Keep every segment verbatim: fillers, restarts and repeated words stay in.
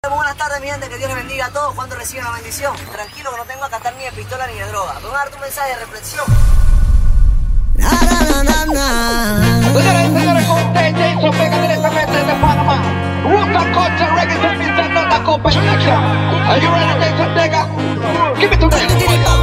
Buenas tardes, mi gente, que Dios les bendiga a todos cuando reciban la bendición. Tranquilo que no tengo que gastar ni de pistola ni de droga. Voy a darte un mensaje de reflexión. Na, na, na, na. Señores y señores, con ustedes, Jason Vega directamente desde Panamá. Ruta Culture Reggae Service and Nota Competition. Are you ready, Jason Vega? Give it to them.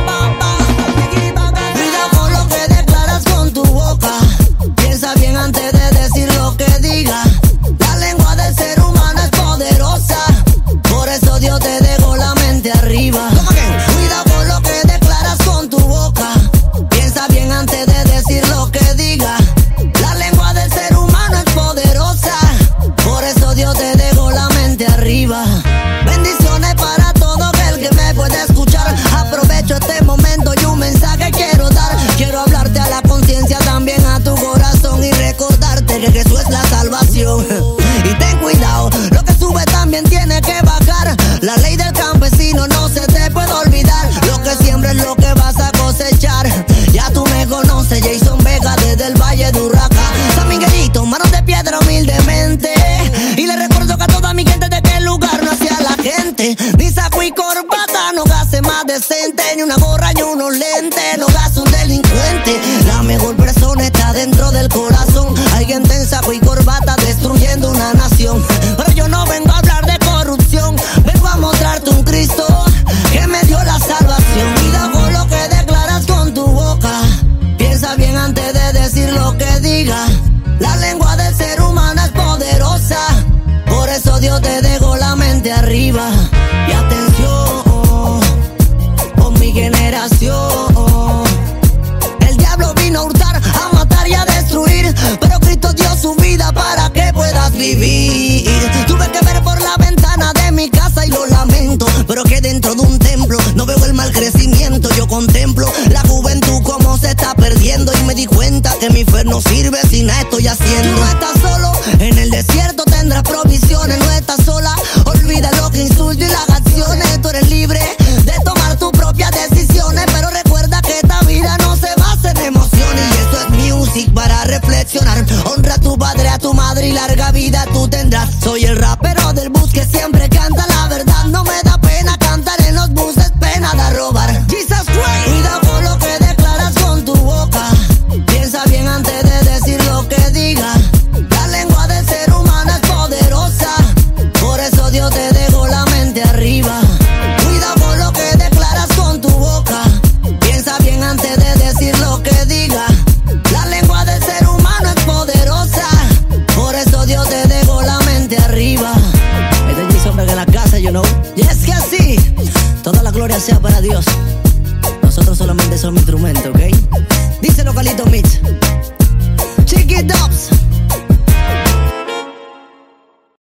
Cuida con lo que declaras con tu boca. Piensa bien antes de decir lo que digas. La lengua del ser humano es poderosa. Por eso Dios te dejó la mente arriba. Cuida con lo que declaras con tu boca. Piensa bien antes de decir lo que digas. La lengua del ser humano es poderosa. Por eso Dios te dejó la mente arriba. Bendiciones para todo aquel que me puede escuchar. Aprovecho este momento y un mensaje quiero dar. Quiero hablarte a la conciencia, también a tu corazón, y recordarte que Jesús es la salvación. Y ten cuidado, lo que sube también tiene que bajar. La ley del campesino no se te puede olvidar. Lo que siembres es lo que vas a cosechar. Ya tú me conoces, Jason Vega desde el Valle de Urraca. San Miguelito, manos de piedra humildemente. Y le recuerdo que a toda mi gente de qué lugar no hacía la gente. Ni saco y corbata, no gaste más decente. Ni una gorra ni unos lentes, no gaste un delincuente. La mejor persona está dentro del corazón. Alguien en saco y corbata destruyendo una nación. Pero yo no vengo a hablar de corrupción, vengo a mostrarte un Cristo que me dio la salvación. Cuida con lo que declaras con tu boca. Piensa bien antes de decir lo que digas. La lengua del ser humano es poderosa. Por eso Dios te dejó la mente arriba. Y atención, con mi generación. El diablo vino a hurtar, a matar y a destruir, pero Cristo dio su vida para que puedas vivir. Tuve que ver por la ventana de mi casa y lo lamento, pero que dentro de un templo no veo el mal crecimiento. Yo contemplo la juventud como se está perdiendo y me di cuenta que mi fe no sirve si nada estoy haciendo. Tú no estás solo, en el desierto tendrás provisiones. No estás sola, olvida lo que insulta y las acciones. Tú eres libre de tomar tus propias decisiones, pero recuerda que esta vida no se basa en emociones. Y esto es music para reflexionar. Honra a tu padre, a tu madre y larga vida tú tendrás. Soy el rapero del bus que siempre canta la verdad. No me da pena cantar en los buses, pena de robar. Jesus Christ. Cuida con lo que declaras con tu boca. Piensa bien antes de decir lo que digas. La lengua del ser humano es poderosa. Por eso Dios te dejó la mente arriba. Cuida con lo que declaras con tu boca. Piensa bien antes de decir lo que digas. La lengua del ser humano es poderosa. Por eso Dios te dejó la mente arriba. Este es Jason Vega en la casa, you know. Y es que así, toda la gloria sea para Dios. Nosotros solamente somos instrumentos, ¿ok? Dice Localito Mix. Chiquito.